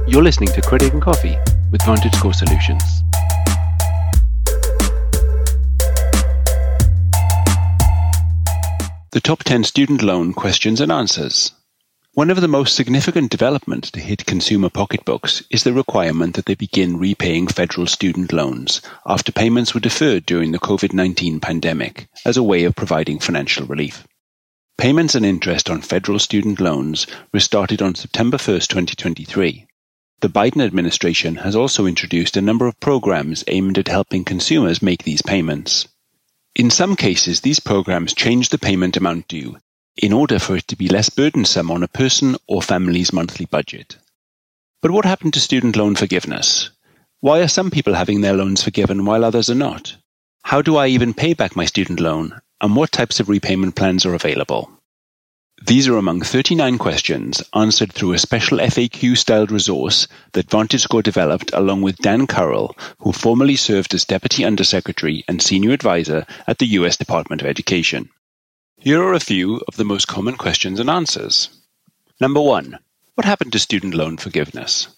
You're listening to Credit and Coffee with VantageScore Solutions. The top 10 student loan questions and answers. One of the most significant developments to hit consumer pocketbooks is the requirement that they begin repaying federal student loans after payments were deferred during the COVID-19 pandemic as a way of providing financial relief. Payments and interest on federal student loans restarted on September 1st, 2023. The Biden administration has also introduced a number of programs aimed at helping consumers make these payments. In some cases, these programs change the payment amount due in order for it to be less burdensome on a person or family's monthly budget. But what happened to student loan forgiveness? Why are some people having their loans forgiven while others are not? How do I even pay back my student loan? And what types of repayment plans are available? These are among 39 questions answered through a special FAQ-styled resource that VantageScore developed along with Dan Currell, who formerly served as Deputy Undersecretary and Senior Advisor at the U.S. Department of Education. Here are a few of the most common questions and answers. Number 1. What happened to student loan forgiveness?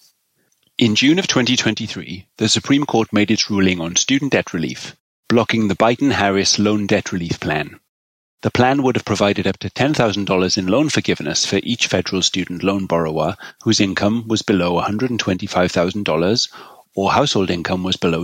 In June of 2023, the Supreme Court made its ruling on student debt relief, blocking the Biden-Harris Loan Debt Relief Plan. The plan would have provided up to $10,000 in loan forgiveness for each federal student loan borrower whose income was below $125,000 or household income was below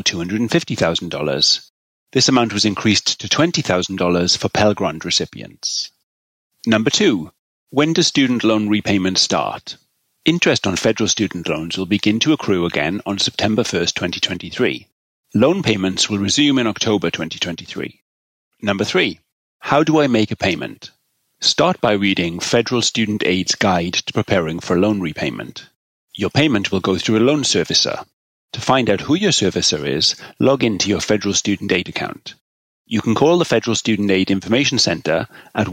$250,000. This amount was increased to $20,000 for Pell Grant recipients. Number 2. When does student loan repayment start? Interest on federal student loans will begin to accrue again on September 1st, 2023. Loan payments will resume in October 2023. Number 3. How do I make a payment? Start by reading Federal Student Aid's Guide to Preparing for Loan Repayment. Your payment will go through a loan servicer. To find out who your servicer is, log into your Federal Student Aid account. You can call the Federal Student Aid Information Center at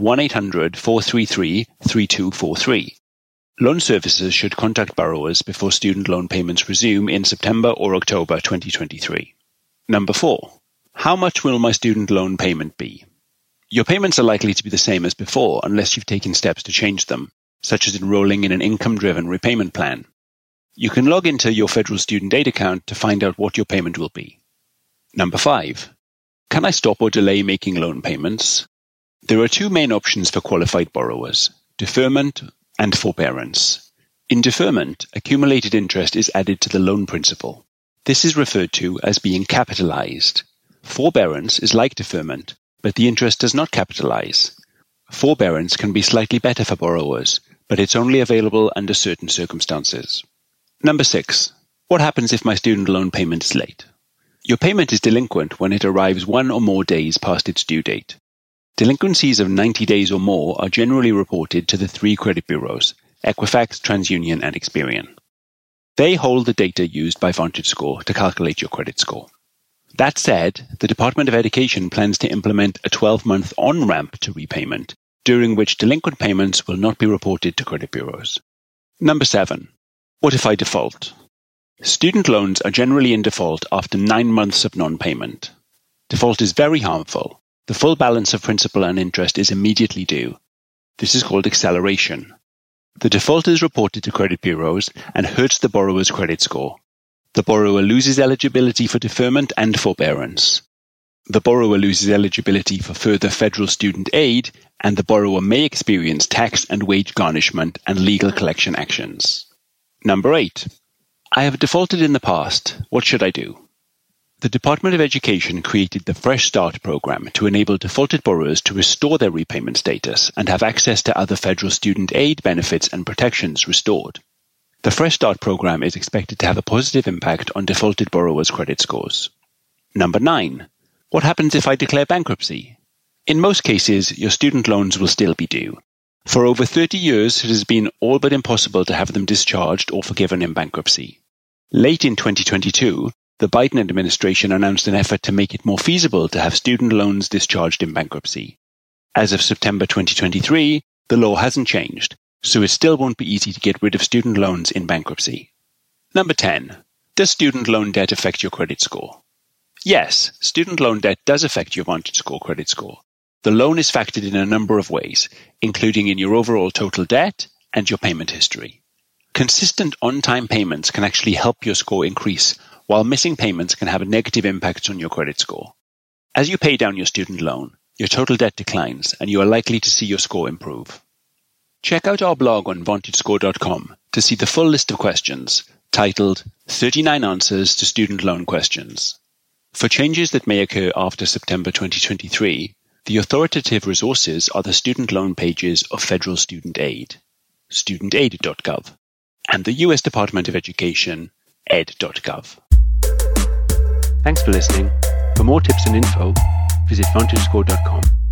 1-800-433-3243. Loan servicers should contact borrowers before student loan payments resume in September or October 2023. Number 4. How much will my student loan payment be? Your payments are likely to be the same as before unless you've taken steps to change them, such as enrolling in an income-driven repayment plan. You can log into your Federal Student Aid account to find out what your payment will be. Number 5. Can I stop or delay making loan payments? There are two main options for qualified borrowers: deferment and forbearance. In deferment, accumulated interest is added to the loan principal. This is referred to as being capitalized. Forbearance is like deferment, but the interest does not capitalize. Forbearance can be slightly better for borrowers, but it's only available under certain circumstances. Number 6. What happens if my student loan payment is late? Your payment is delinquent when it arrives 1 or more days past its due date. Delinquencies of 90 days or more are generally reported to the 3 credit bureaus, Equifax, TransUnion, and Experian. They hold the data used by VantageScore to calculate your credit score. That said, the Department of Education plans to implement a 12-month on-ramp to repayment, during which delinquent payments will not be reported to credit bureaus. Number 7. What if I default? Student loans are generally in default after 9 months of non-payment. Default is very harmful. The full balance of principal and interest is immediately due. This is called acceleration. The default is reported to credit bureaus and hurts the borrower's credit score. The borrower loses eligibility for deferment and forbearance. The borrower loses eligibility for further federal student aid, and the borrower may experience tax and wage garnishment and legal collection actions. Number 8. I have defaulted in the past. What should I do? The Department of Education created the Fresh Start program to enable defaulted borrowers to restore their repayment status and have access to other federal student aid benefits and protections restored. The Fresh Start program is expected to have a positive impact on defaulted borrowers' credit scores. Number 9. What happens if I declare bankruptcy? In most cases, your student loans will still be due. For over 30 years, it has been all but impossible to have them discharged or forgiven in bankruptcy. Late in 2022, the Biden administration announced an effort to make it more feasible to have student loans discharged in bankruptcy. As of September 2023, the law hasn't changed, so it still won't be easy to get rid of student loans in bankruptcy. Number 10. Does student loan debt affect your credit score? Yes, student loan debt does affect your VantageScore credit score. The loan is factored in a number of ways, including in your overall total debt and your payment history. Consistent on-time payments can actually help your score increase, while missing payments can have a negative impact on your credit score. As you pay down your student loan, your total debt declines and you are likely to see your score improve. Check out our blog on VantageScore.com to see the full list of questions, titled 39 Answers to Student Loan Questions. For changes that may occur after September 2023, the authoritative resources are the student loan pages of Federal Student Aid, studentaid.gov, and the US Department of Education, ed.gov. Thanks for listening. For more tips and info, visit VantageScore.com.